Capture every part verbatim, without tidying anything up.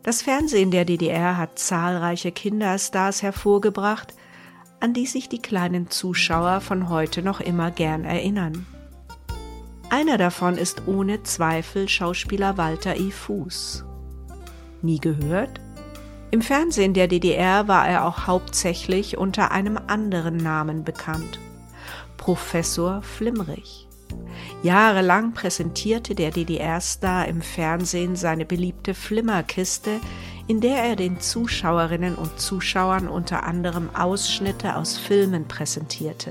Das Fernsehen der D D R hat zahlreiche Kinderstars hervorgebracht, an die sich die kleinen Zuschauer von heute noch immer gern erinnern. Einer davon ist ohne Zweifel Schauspieler Walter E. Fuß. Nie gehört? Im Fernsehen der D D R war er auch hauptsächlich unter einem anderen Namen bekannt: Professor Flimmrich. Jahrelang präsentierte der D D R-Star im Fernsehen seine beliebte Flimmerkiste, in der er den Zuschauerinnen und Zuschauern unter anderem Ausschnitte aus Filmen präsentierte.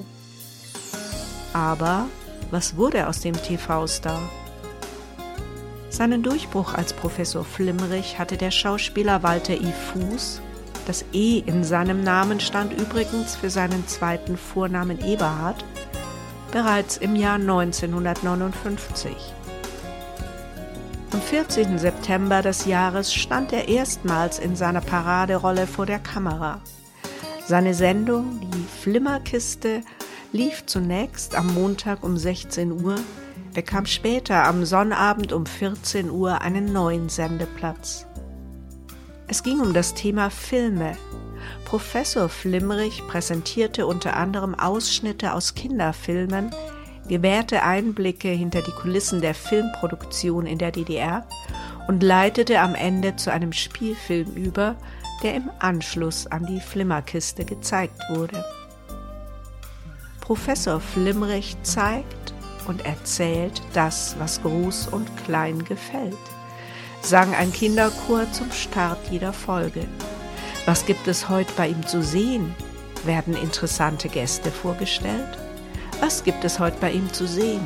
Aber was wurde aus dem T V-Star? Seinen Durchbruch als Professor Flimmrich hatte der Schauspieler Walter E. Fuß, das E in seinem Namen stand übrigens für seinen zweiten Vornamen Eberhard, bereits im Jahr neunzehnhundertneunundfünfzig. Am vierzehnten September des Jahres stand er erstmals in seiner Paraderolle vor der Kamera. Seine Sendung, die Flimmerkiste, lief zunächst am Montag um sechzehn Uhr, bekam später am Sonnabend um vierzehn Uhr einen neuen Sendeplatz. Es ging um das Thema Filme. Professor Flimmrich präsentierte unter anderem Ausschnitte aus Kinderfilmen, gewährte Einblicke hinter die Kulissen der Filmproduktion in der D D R und leitete am Ende zu einem Spielfilm über, der im Anschluss an die Flimmerkiste gezeigt wurde. Professor Flimmrich zeigt und erzählt das, was groß und klein gefällt, sang ein Kinderchor zum Start jeder Folge. Was gibt es heute bei ihm zu sehen? Werden interessante Gäste vorgestellt? Was gibt es heute bei ihm zu sehen?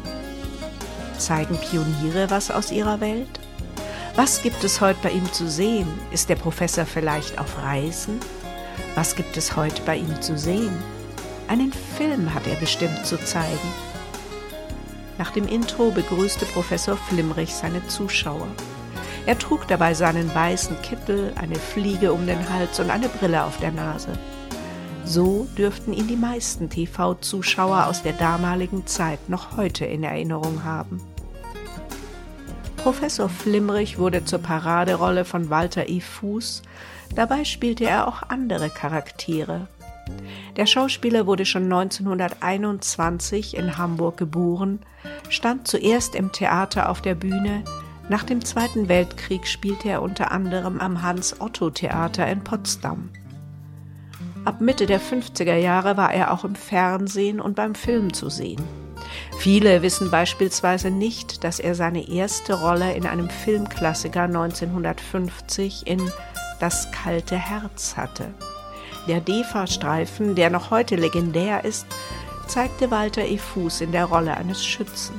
Zeigen Pioniere was aus ihrer Welt? Was gibt es heute bei ihm zu sehen? Ist der Professor vielleicht auf Reisen? Was gibt es heute bei ihm zu sehen? Einen Film hat er bestimmt zu zeigen. Nach dem Intro begrüßte Professor Flimmrich seine Zuschauer. Er trug dabei seinen weißen Kittel, eine Fliege um den Hals und eine Brille auf der Nase. So dürften ihn die meisten T V-Zuschauer aus der damaligen Zeit noch heute in Erinnerung haben. Professor Flimmrich wurde zur Paraderolle von Walter E. Fuß, dabei spielte er auch andere Charaktere. Der Schauspieler wurde schon neunzehnhunderteinundzwanzig in Hamburg geboren, stand zuerst im Theater auf der Bühne. Nach dem Zweiten Weltkrieg spielte er unter anderem am Hans-Otto-Theater in Potsdam. Ab Mitte der fünfziger Jahre war er auch im Fernsehen und beim Film zu sehen. Viele wissen beispielsweise nicht, dass er seine erste Rolle in einem Filmklassiker neunzehnhundertfünfzig in Das kalte Herz hatte. Der D E F A-Streifen, der noch heute legendär ist, zeigte Walter E. Fuß in der Rolle eines Schützen.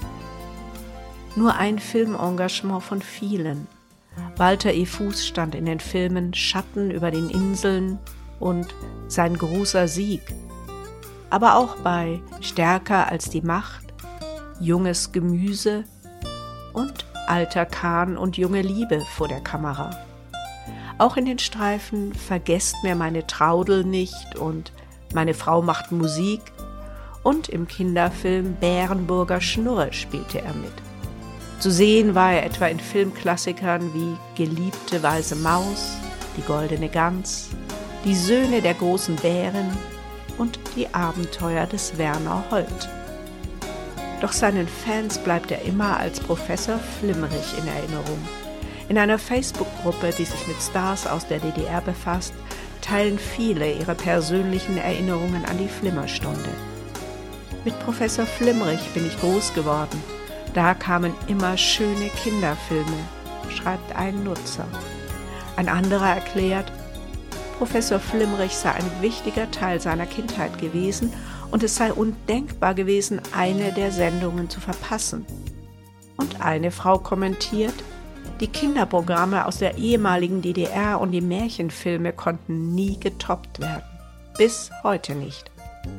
Nur ein Filmengagement von vielen. Walter E. Fuß stand in den Filmen Schatten über den Inseln und Sein großer Sieg, aber auch bei Stärker als die Macht, Junges Gemüse und Alter Kahn und junge Liebe vor der Kamera. Auch in den Streifen Vergesst mir meine Traudel nicht und Meine Frau macht Musik und im Kinderfilm Bärenburger Schnurre spielte er mit. Zu sehen war er etwa in Filmklassikern wie Geliebte weiße Maus, Die goldene Gans, Die Söhne der großen Bären und Die Abenteuer des Werner Holt. Doch seinen Fans bleibt er immer als Professor Flimmrich in Erinnerung. In einer Facebook-Gruppe, die sich mit Stars aus der D D R befasst, teilen viele ihre persönlichen Erinnerungen an die Flimmerstunde. Mit Professor Flimmrich bin ich groß geworden. Da kamen immer schöne Kinderfilme, schreibt ein Nutzer. Ein anderer erklärt, Professor Flimmrich sei ein wichtiger Teil seiner Kindheit gewesen und es sei undenkbar gewesen, eine der Sendungen zu verpassen. Und eine Frau kommentiert, die Kinderprogramme aus der ehemaligen D D R und die Märchenfilme konnten nie getoppt werden. Bis heute nicht.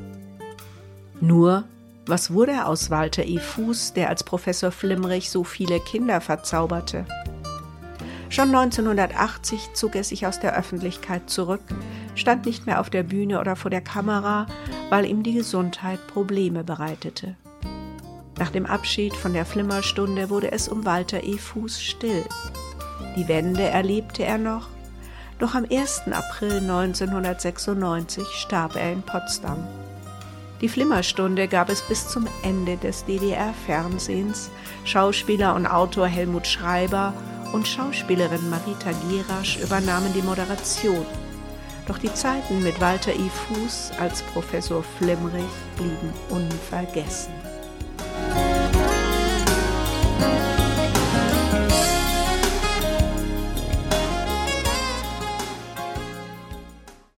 Nur, was wurde aus Walter E. Fuß, der als Professor Flimmrich so viele Kinder verzauberte? Schon neunzehnhundertachtzig zog er sich aus der Öffentlichkeit zurück, stand nicht mehr auf der Bühne oder vor der Kamera, weil ihm die Gesundheit Probleme bereitete. Nach dem Abschied von der Flimmerstunde wurde es um Walter E. Fuß still. Die Wende erlebte er noch, doch am ersten April neunzehnhundertsechsundneunzig starb er in Potsdam. Die Flimmerstunde gab es bis zum Ende des D D R-Fernsehens. Schauspieler und Autor Helmut Schreiber und Schauspielerin Marita Gerasch übernahmen die Moderation. Doch die Zeiten mit Walter I. Fuß als Professor Flimmerich blieben unvergessen.